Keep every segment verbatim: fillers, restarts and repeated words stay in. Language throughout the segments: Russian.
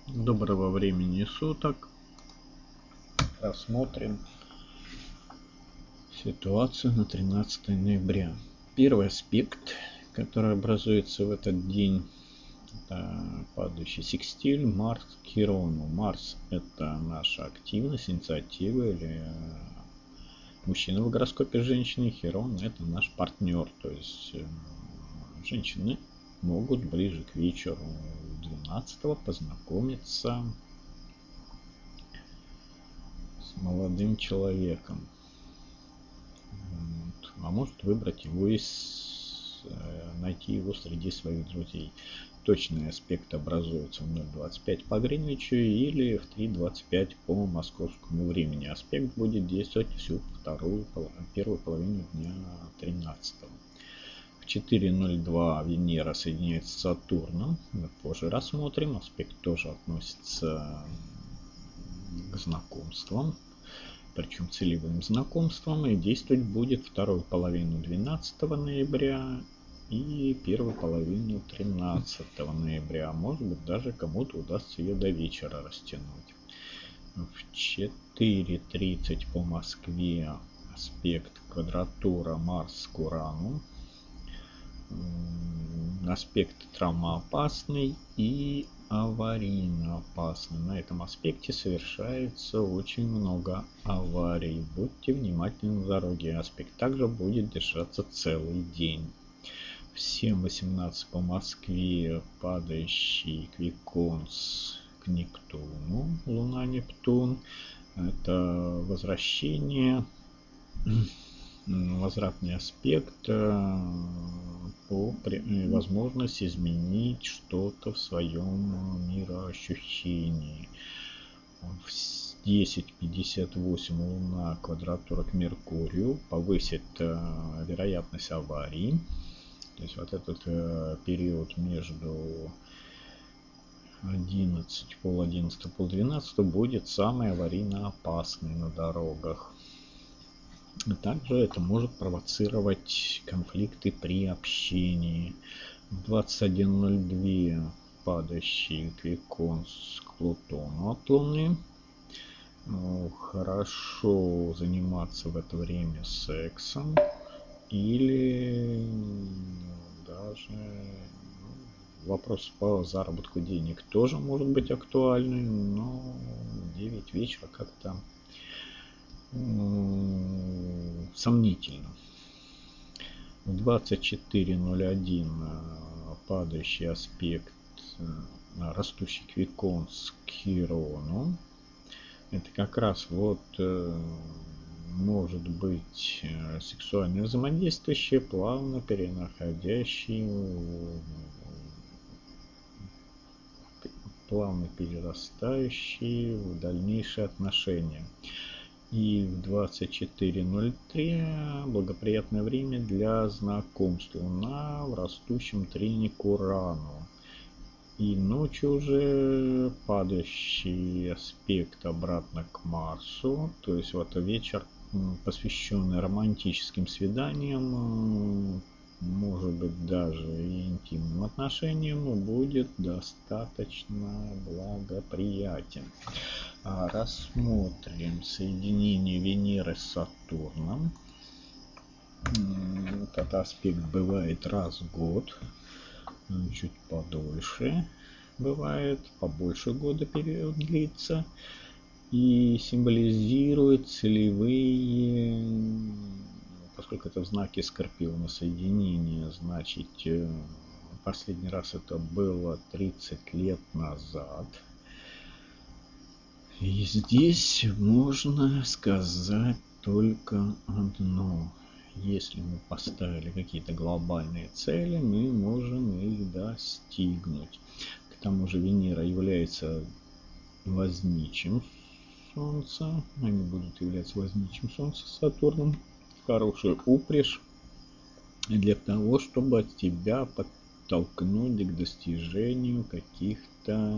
Доброго времени суток. Рассмотрим ситуацию на тринадцатое ноября. Первый аспект, который образуется в этот день, это падающий секстиль Марс к Хирону. Марс — это наша активность, инициатива или мужчина в гороскопе женщины. Хирон — это наш партнер, то есть женщины могут ближе к вечеру двенадцатого познакомиться с молодым человеком, вот. А может выбрать его из, найти его среди своих друзей. Точный аспект образуется в ноль двадцать пять по Гринвичу или в три двадцать пять по московскому времени. Аспект будет действовать всю вторую, первую половину дня тринадцатого. В четыре ноль два Венера соединяется с Сатурном. Мы позже рассмотрим. Аспект тоже относится к знакомствам, причем целевым знакомствам, и действовать будет вторую половину двенадцатого ноября и первую половину тринадцатого ноября. Может быть, даже кому-то удастся ее до вечера растянуть. В четыре тридцать по Москве аспект квадратура Марс к Урану. Аспект травмоопасный и аварийно опасный. На этом аспекте совершается очень много аварий. Будьте внимательны на дороге. Аспект также будет держаться целый день. В семь восемнадцать по Москве падающий эквинокс к Нептуну. Луна Нептун. Это возвращение, возвратный аспект по возможности изменить что-то в своем мироощущении. В десять пятьдесят восемь Луна квадратура к Меркурию повысит вероятность аварий. То есть вот этот период между одиннадцать, пол одиннадцатого, пол двенадцатого будет самый аварийно опасный на дорогах. Также это может провоцировать конфликты при общении. В двадцать один ноль два падающий эквинокс к Плутону от Луны. Хорошо заниматься в это время сексом или даже вопрос по заработку денег тоже может быть актуальный, но в девять вечера как-то сомнительно. В двадцать четыре ноль один падающий аспект растущий эквинокс к Хирону. Это как раз вот может быть сексуальное взаимодействие, плавно перенаходящий, плавно перерастающий в дальнейшие отношения. И в двадцать четыре ноль три благоприятное время для знакомств. Луна в растущем трине к Урану. И ночью уже падающий аспект обратно к Марсу. То есть вот вечер, посвященный романтическим свиданиям, может быть даже и интимным отношениям, будет достаточно благоприятен. Рассмотрим соединение Венеры с Сатурном. Этот аспект бывает раз в год, чуть подольше бывает, побольше года период длится, и символизирует целевые, поскольку это в знаке Скорпиона соединение, значит последний раз это было тридцать лет назад. И здесь можно сказать только одно. Если мы поставили какие-то глобальные цели, мы можем их достигнуть. К тому же Венера является возничим Солнца. Они будут являться возничим Солнца с Сатурном. Хорошая упряжь для того, чтобы от тебя подтолкнуть к достижению каких-то...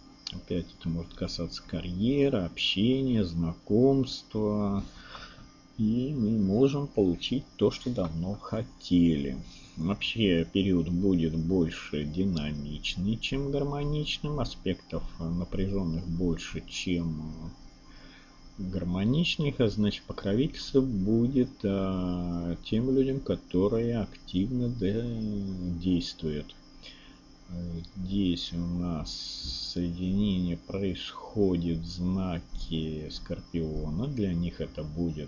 Опять это может касаться карьеры, общения, знакомства, И мы можем получить то, что давно хотели. Вообще период будет больше динамичный, чем гармоничным. Аспектов напряженных больше, чем гармоничных, а значит покровительство будет а, тем людям, которые активно действуют. Здесь у нас соединение происходит в знаке Скорпиона. Для них это будет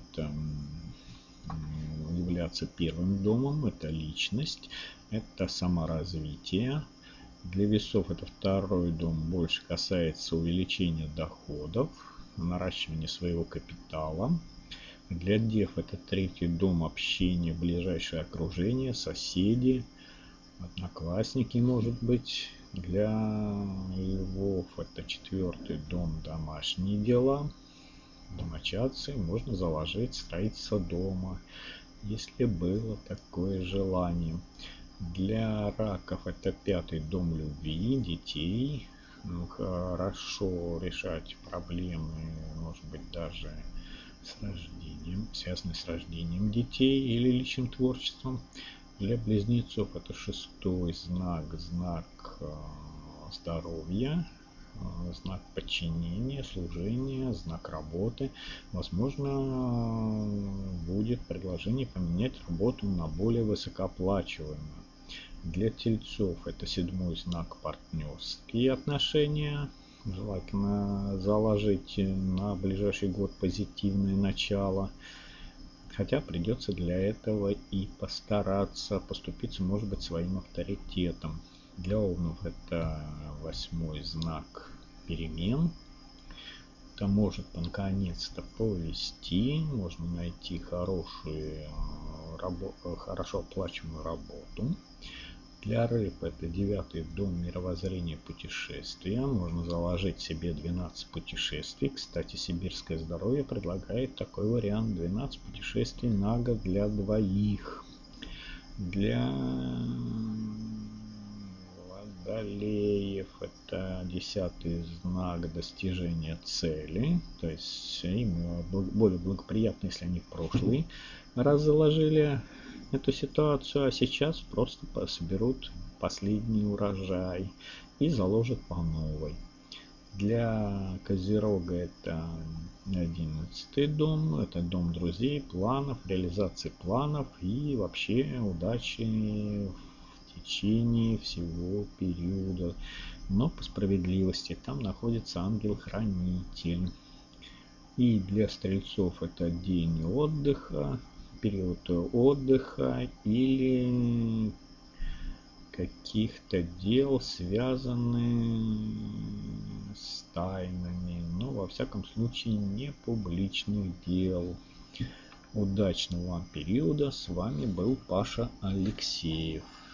являться первым домом. Это личность, это саморазвитие. Для весов это второй дом, больше касается увеличения доходов, наращивания своего капитала. Для дев это третий дом, общение, ближайшее окружение, соседи, одноклассники, может быть. Для львов это четвертый дом, домашние дела, домочадцы. Можно заложить строительство дома, если было такое желание. Для раков это пятый дом любви, детей. Хорошо решать проблемы, может быть, даже с рождением, связанные с рождением детей или личным творчеством. Для близнецов это шестой знак, знак здоровья, знак подчинения, служения, знак работы. Возможно, будет предложение поменять работу на более высокооплачиваемую. Для тельцов это седьмой знак, партнерские отношения. Желательно заложить на ближайший год позитивное начало. Хотя придется для этого и постараться поступиться, может быть, своим авторитетом. Для овнов это восьмой знак перемен. Это может наконец-то повести. Можно найти хорошую, хорошо оплачиваемую работу. Для рыб это девятый дом, мировоззрения, путешествия. Можно заложить себе двенадцать путешествий. Кстати, сибирское здоровье предлагает такой вариант: двенадцать путешествий на год для двоих. Для водолеев это десятый знак, достижения цели. То есть им более благоприятно, если они в прошлый раз заложили эту ситуацию, а сейчас просто соберут последний урожай и заложат по новой. Для Козерога это одиннадцатый дом, это дом друзей, планов, реализации планов и вообще удачи в течение всего периода. Но по справедливости там находится ангел-хранитель. И для стрельцов это день отдыха, период отдыха или каких-то дел, связанных с тайнами, но во всяком случае не публичных дел. Удачного вам периода. С вами был Паша Алексеев.